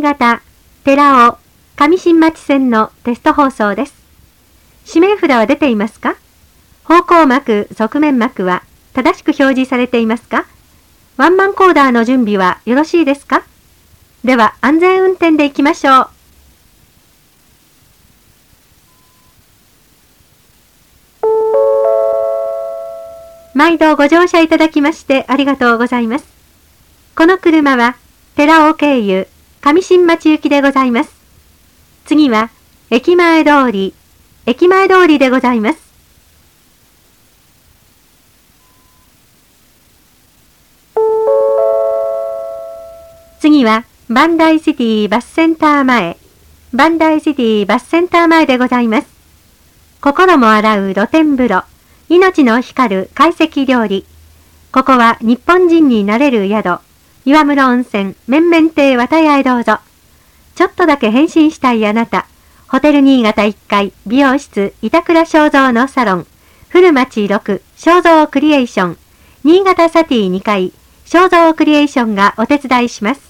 潟、寺尾、上新町線のテスト放送です。指名札は出ていますか？方向幕、側面幕は正しく表示されていますか？ワンマンコーダーの準備はよろしいですか？では安全運転で行きましょう。毎度ご乗車いただきましてありがとうございます。この車は寺尾経由上新町行きでございます。次は駅前通りでございます。次はバンダイシティバスセンター前でございます。心も洗う露天風呂、命の光る懐石料理。ここは日本人になれる宿、岩室温泉面々亭綿屋へどうぞ。ちょっとだけ変身したいあなた、ホテル新潟1階美容室板倉正蔵のサロン、古町6正蔵クリエーション、新潟サティ2階正蔵クリエーションがお手伝いします。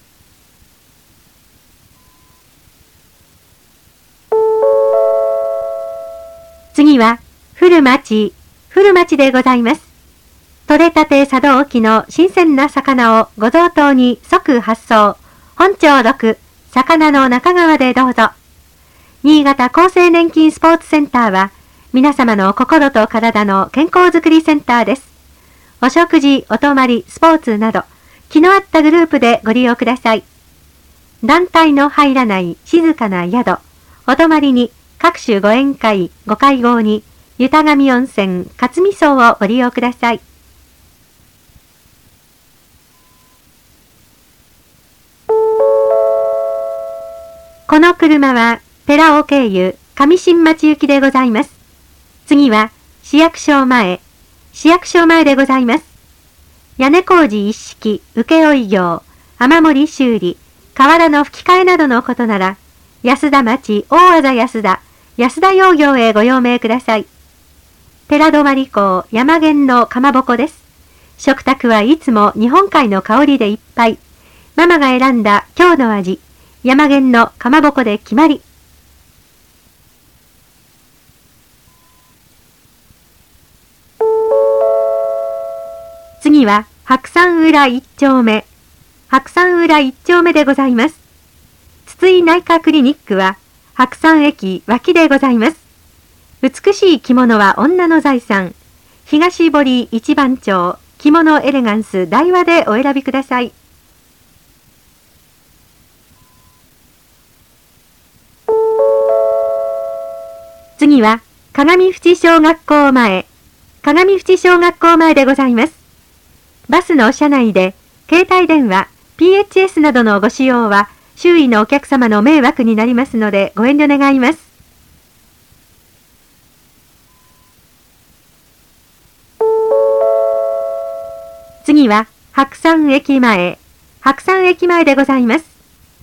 次は古町でございます。取れたて佐渡沖の新鮮な魚をご贈答に即発送。本町6魚の中川でどうぞ。新潟厚生年金スポーツセンターは皆様の心と体の健康づくりセンターです。お食事、お泊まり、スポーツなど気の合ったグループでご利用ください。団体の入らない静かな宿、お泊まりに各種ご宴会、ご会合に湯田上温泉勝見荘をご利用ください。この車は寺尾経由上新町行きでございます。次は市役所前でございます。屋根工事一式、請負業、雨漏り修理、瓦の吹き替えなどのことなら、安田町大字安田養業へご用命ください。寺泊港山源のかまぼこです。食卓はいつも日本海の香りでいっぱい。ママが選んだ今日の味、山源のかまぼこで決まり。次は白山浦1丁目でございます。筒井内科クリニックは白山駅脇でございます。美しい着物は女の財産。東堀一番町着物エレガンス大和でお選びください。次は鏡淵小学校前でございます。バスの車内で携帯電話、PHS などのご使用は周囲のお客様の迷惑になりますのでご遠慮願います。次は白山駅前でございます。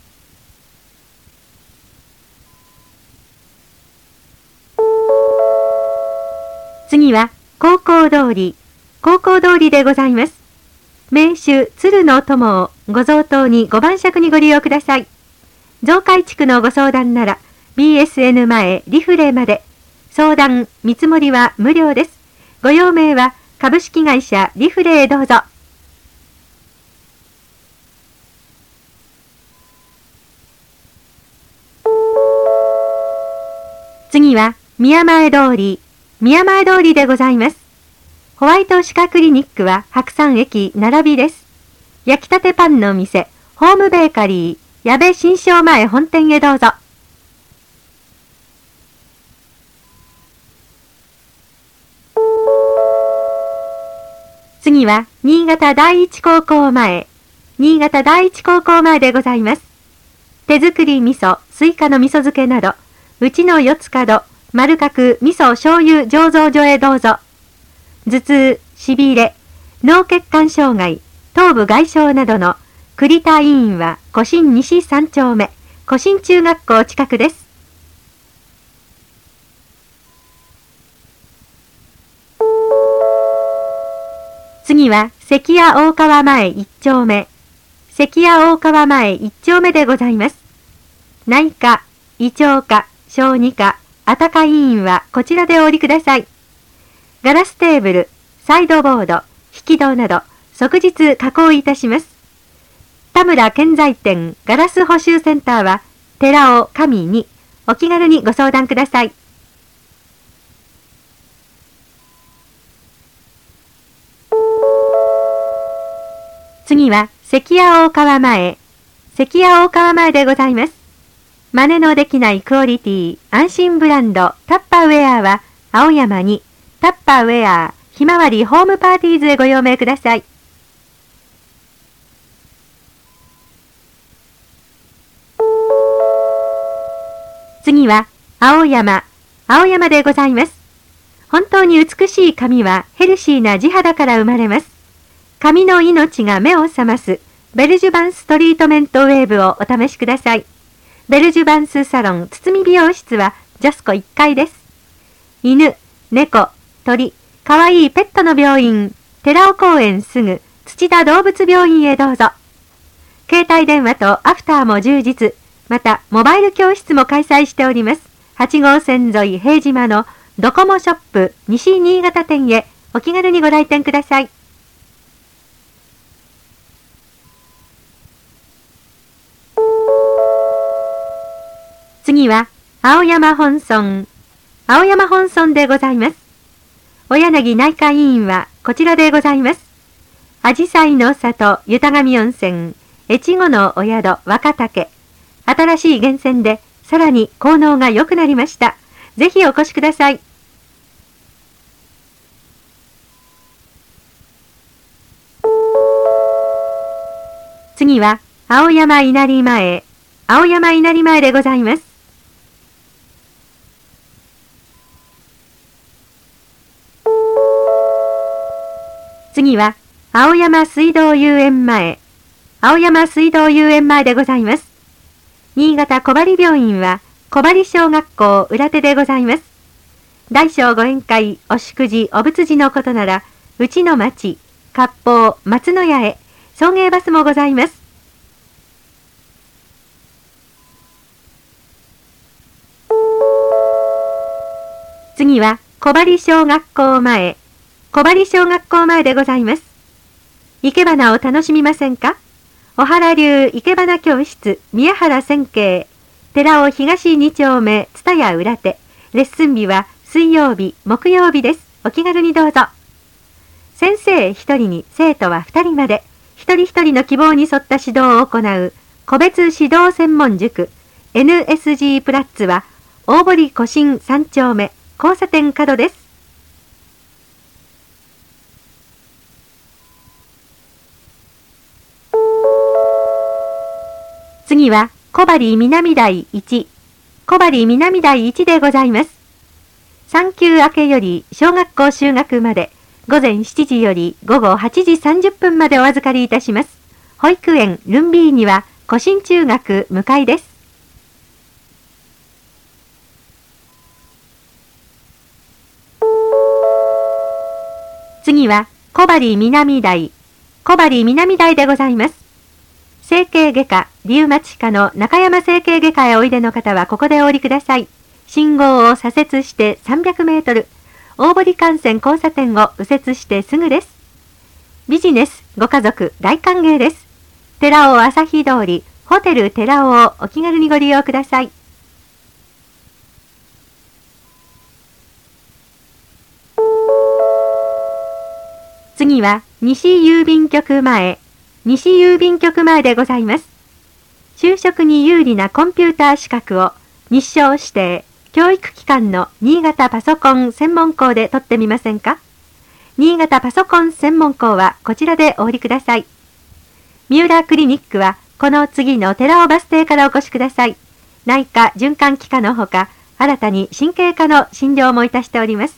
次は高校通りでございます。名手鶴の友をご贈答にご晩酌にご利用ください。増改築のご相談なら BSN 前リフレまで。相談見積もりは無料です。ご用命は株式会社リフレへどうぞ。次は宮前通りでございます。ホワイト歯科クリニックは白山駅並びです。焼きたてパンの店、ホームベーカリー、矢部新商前本店へどうぞ。次は新潟第一高校前でございます。手作り味噌、スイカの味噌漬けなど、うちの四つ角、丸角味噌醤油醸造所へどうぞ。頭痛、しびれ、脳血管障害、頭部外傷などの栗田医院は古新西3丁目、古新中学校近くです。次は関谷大川前1丁目関谷大川前1丁目でございます。内科、胃腸科、小児科、あたか医院はこちらでお降りください。ガラステーブル、サイドボード、引き戸など、即日加工いたします。田村建材店ガラス補修センターは、寺尾上にお気軽にご相談ください。次は、関谷大川前でございます。真似のできないクオリティ、安心ブランド、タッパーウェアは、青山に、タッパーウェア、ひまわりホームパーティーズへご用命ください。次は、青山でございます。本当に美しい髪はヘルシーな地肌から生まれます。髪の命が目を覚ます、ベルジュバンストリートメントウェーブをお試しください。ベルジュバンスサロン包み美容室はジャスコ1階です。犬、猫、鳥、かわいいペットの病院、寺尾公園すぐ土田動物病院へどうぞ。携帯電話とアフターも充実。また、モバイル教室も開催しております。8号線沿い平島のドコモショップ西新潟店へお気軽にご来店ください。次は、青山本村でございます。小柳内科医院はこちらでございます。あじさいの里、豊上温泉、越後のお宿、若竹。新しい源泉で、さらに効能が良くなりました。ぜひお越しください。次は、青山稲荷前でございます。次は、青山水道遊園前でございます。新潟小針病院は、小針小学校裏手でございます。大小ご宴会、お祝辞、お仏事のことなら、うちの町、割烹、松の屋へ、送迎バスもございます。次は、小針小学校前でございます。生け花を楽しみませんか？小原流生け花教室、宮原千景、寺尾東2丁目、蔦屋裏手。レッスン日は水曜日、木曜日です。お気軽にどうぞ。先生1人に生徒は2人まで、一人一人の希望に沿った指導を行う、個別指導専門塾、NSG プラッツは、大堀古新3丁目、交差点角です。次は、小針南台1でございます。産休明けより小学校就学まで、午前7時より午後8時30分までお預かりいたします。保育園ルンビーには、古新中学向かいです。次は、小針南台でございます。整形外科、リウマチ科の中山整形外科へおいでの方はここでお降りください。信号を左折して300メートル、大堀幹線交差点を右折してすぐです。ビジネス、ご家族、大歓迎です。寺尾朝日通り、ホテル寺尾をお気軽にご利用ください。次は、西郵便局前でございます。就職に有利なコンピューター資格を日照指定教育機関の新潟パソコン専門校で取ってみませんか？新潟パソコン専門校はこちらでお降りください。三浦クリニックはこの次の寺尾バス停からお越しください。内科循環器科のほか、新たに神経科の診療もいたしております。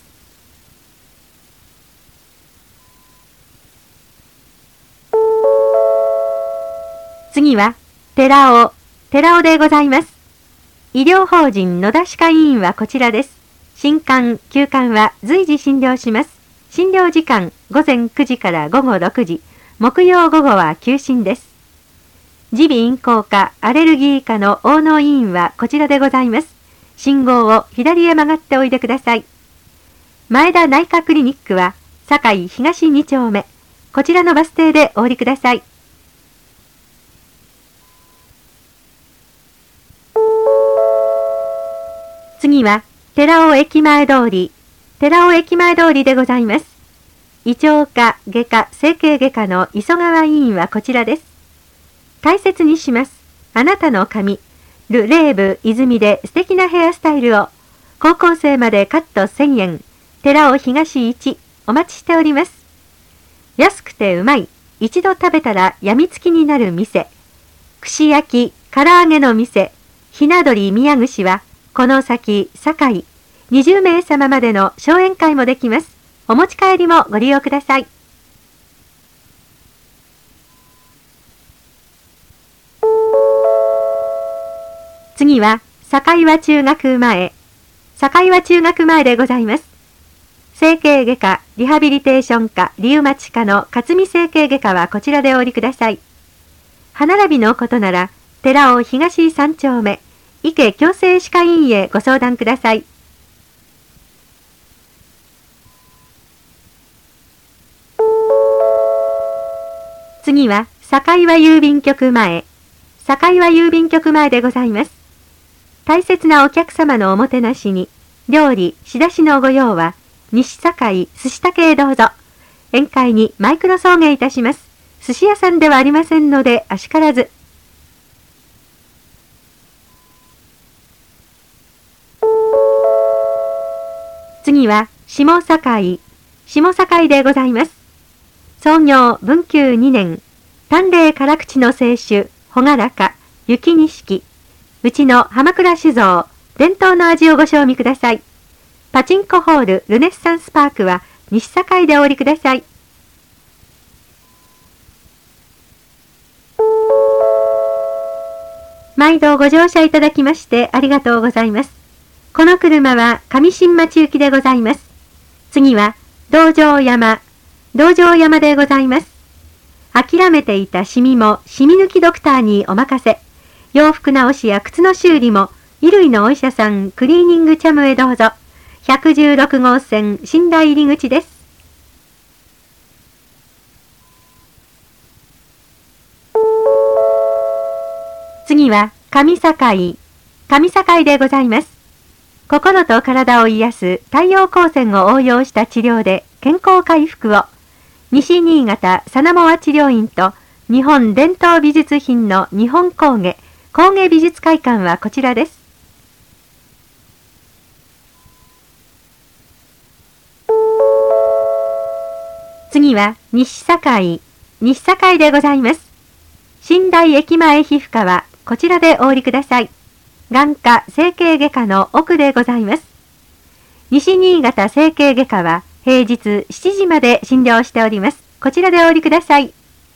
次は、寺尾でございます。医療法人野田歯科医院はこちらです。新刊、休刊は随時診療します。診療時間、午前9時から午後6時。木曜午後は休診です。 耳鼻咽喉科アレルギー科の大野医院はこちらでございます。信号を左へ曲がっておいでください。前田内科クリニックは堺東2丁目。こちらのバス停でお降りください。次は寺尾駅前通り。寺尾駅前通りでございます。胃腸科外科整形外科の磯川医院はこちらです。大切にします。あなたの髪。ルレーブ泉で素敵なヘアスタイルを。高校生までカット1000円。寺尾東1。お待ちしております。安くてうまい。一度食べたらやみつきになる店。串焼き、唐揚げの店。ひな鳥宮串は、この先、堺。20名様までの商演会もできます。お持ち帰りもご利用ください。次は、堺和中学前。堺和中学前でございます。整形外科、リハビリテーション科、リウマチ科の勝見整形外科はこちらでお降りください。歯並びのことなら、寺尾東3丁目、池矯正歯科医院へご相談ください。次は、堺和郵便局前。堺和郵便局前でございます。大切なお客様のおもてなしに、料理、仕出しのご用は、西堺寿司竹へどうぞ。宴会にマイクロ送迎いたします。寿司屋さんではありませんので、あしからず。次は、下堺。下堺でございます。創業文久2年。淡麗辛口の清酒、ほがらか、雪錦。うちの浜倉酒造、伝統の味をご賞味ください。パチンコホールルネッサンスパークは西堺でお降りください。毎度ご乗車いただきましてありがとうございます。この車は上新町行きでございます。次は道場山でございます。諦めていたシミもシミ抜きドクターにお任せ。洋服直しや靴の修理も衣類のお医者さんクリーニングチャムへどうぞ。116号線寝台入り口です。次は上堺でございます。心と体を癒す太陽光線を応用した治療で健康回復を。西新潟サナモア治療院と日本伝統美術品の日本工芸美術会館はこちらです。次は西堺でございます。寝台駅前皮膚科はこちらでお降りください。眼科整形外科の奥でございます。西新潟整形外科は平日7時まで診療しております。こちらでお降りください。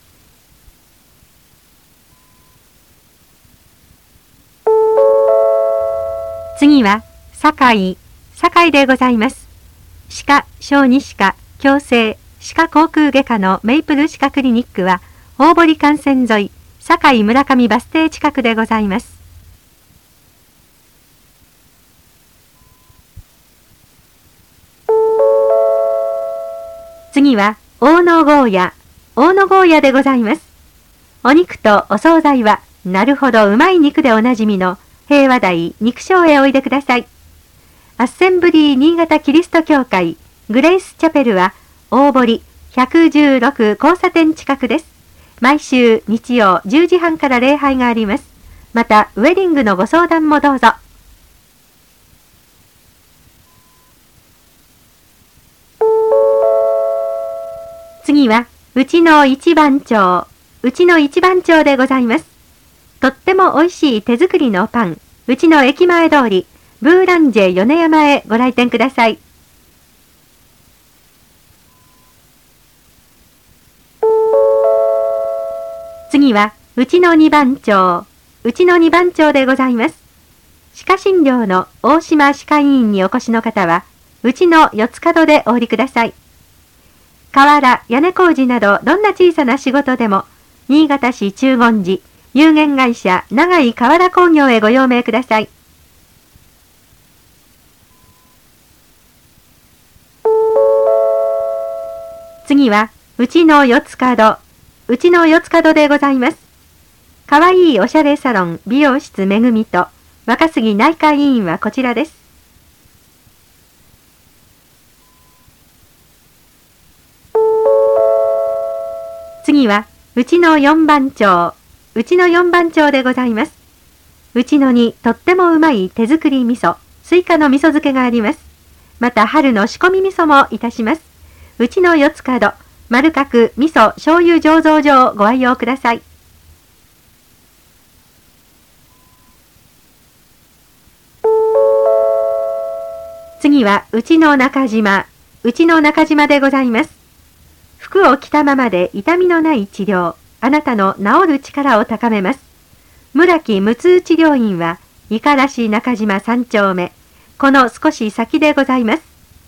次は堺でございます。歯科小児歯科矯正歯科口腔外科のメイプル歯科クリニックは大堀幹線沿い堺村上バス停近くでございます。次は大野郷屋でございます。お肉とお惣菜はなるほどうまい肉でおなじみの平和台肉商へおいでください。アッセンブリー新潟キリスト教会グレイスチャペルは大堀116交差点近くです。毎週日曜10時半から礼拝があります。またウェディングのご相談もどうぞ。次はうちの一番町でございます。とっても美味しい手作りのパン、うちの駅前通りブーランジェ米山へご来店ください。次はうちの二番町でございます。歯科診療の大島歯科医院にお越しの方はうちの四つ角でお降りください。瓦、屋根工事などどんな小さな仕事でも新潟市中権寺有限会社長井河原工業へご用命ください。次は、うちの四つ角でございます。かわいいおしゃれサロン美容室めぐみと若杉内科医院はこちらです。次は、うちの四番町でございます。うちのにとってもうまい手作り味噌、スイカの味噌漬けがあります。また春の仕込み味噌もいたします。うちの四つ角、丸角味噌醤油醸造所をご愛用ください。次は、うちの中島でございます。服を着たままで痛みのない治療、あなたの治る力を高めます。村木無痛治療院は、五十嵐中島3丁目、この少し先でございます。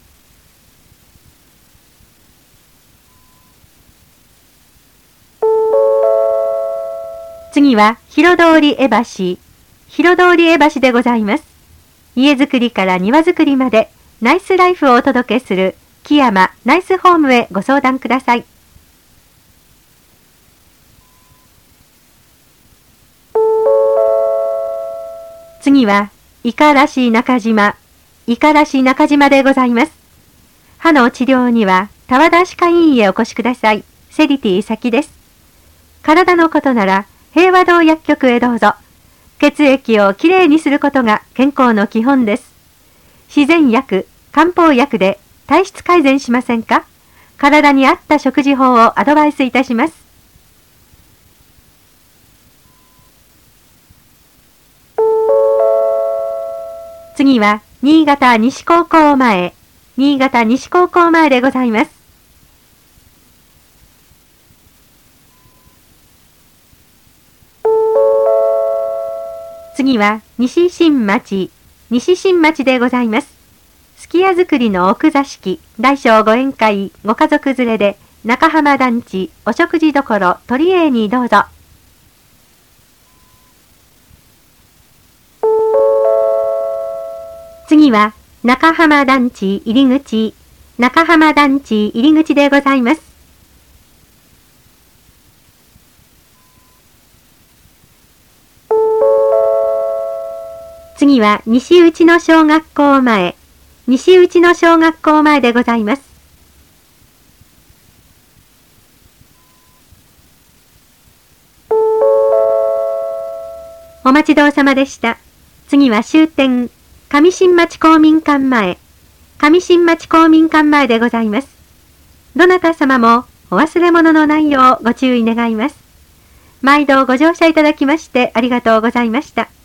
次は、広通り江橋でございます。家づくりから庭づくりまで、ナイスライフをお届けする、木山ナイスホームへご相談ください。次は、五十嵐中島でございます。歯の治療には、田和田歯科医院へお越しください。セリティ先です。体のことなら、平和堂薬局へどうぞ。血液をきれいにすることが健康の基本です。自然薬、漢方薬で体質改善しませんか？体に合った食事法をアドバイスいたします。次は、新潟西高校前でございます。次は、西新町でございます。すき家作りの奥座敷、大小ご宴会、ご家族連れで、中浜団地、お食事処、鳥永にどうぞ。次は、中浜団地入り口でございます。次は、西内野小学校前でございます。お待ちどうさまでした。次は終点、上新町公民館前でございます。どなた様もお忘れ物のないようご注意願います。毎度ご乗車いただきましてありがとうございました。